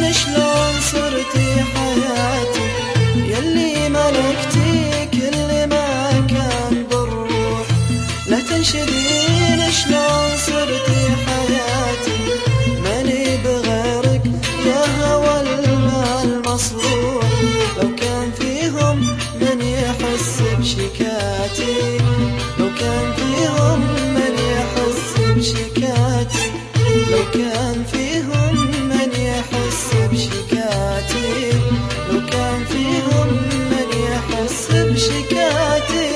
شلون صرتي حياتي، يلي ملكتي كل ما كان بالروح. لا تنشدين شلون صرتي حياتي، ماني بغيرك يا هوى المال مصروح. لو كان فيهم من يحس بشكاتي، لو كان فيهم من يحس بشكاتي، لو كان فيهم من يحس بشكاتي، لو كان فيهم من يحس بشكاتي.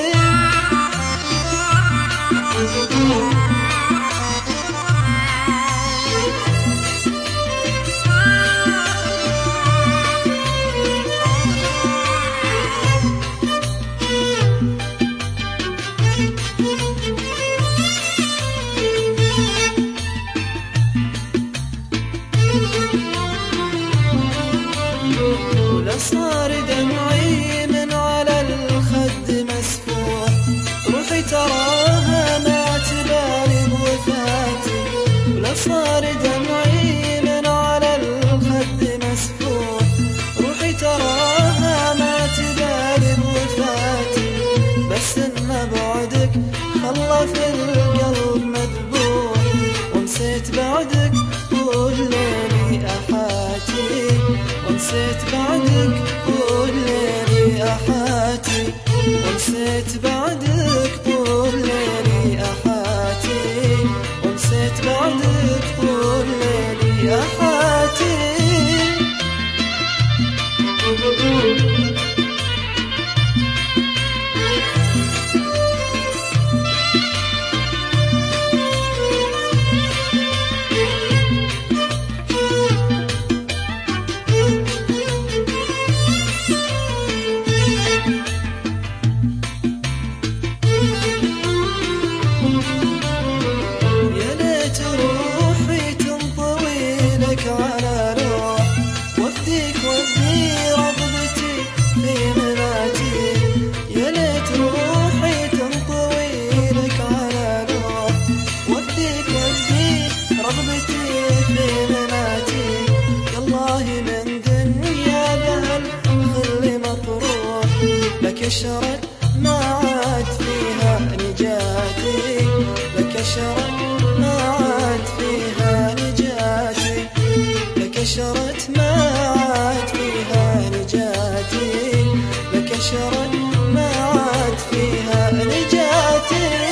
ولا صار دمعي من على الخد مسفوح، روحي تراها ما تبالي بوفاتي. ولا صار دمعي من على الخد مسفوح، روحي تراها ما تبالي بوفاتي. بس ان بعدك خلى في القلب مذبوح، ونسيت بعدك طول ليلي أحاتي، ونسيت بعدك طول ليلي أحاتي، ونسيت بعدك طول ليلي أحاتي، ونسيت بعدك طول ليلي أحاتي. على روح وفديك ودي رغبتي في مناتي، يا ليت روحي تنطوي لك على روح وفديك ودي رغبتي في مناتي. يالله من دنيا ذهل خلي مطروح، لك شرت ما عاد فيها نجاتي، لك شرت ما عاد فيها نجاتي، لك شرت ما عاد فيها نجاتي، لك شرت ما عاد فيها نجاتي.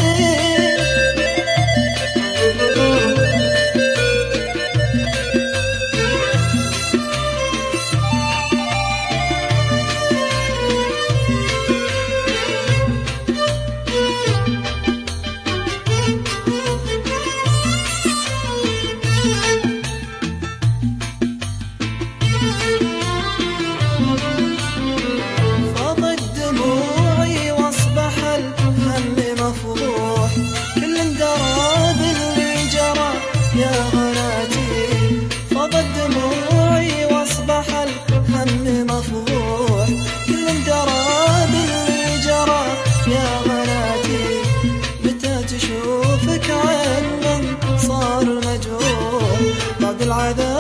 يا غناتي فضت دموعي واصبح الهم مفضوح، كل درى باللي جرى يا غناتي. متى تشوفك عين من صار مجروح بعد العذاب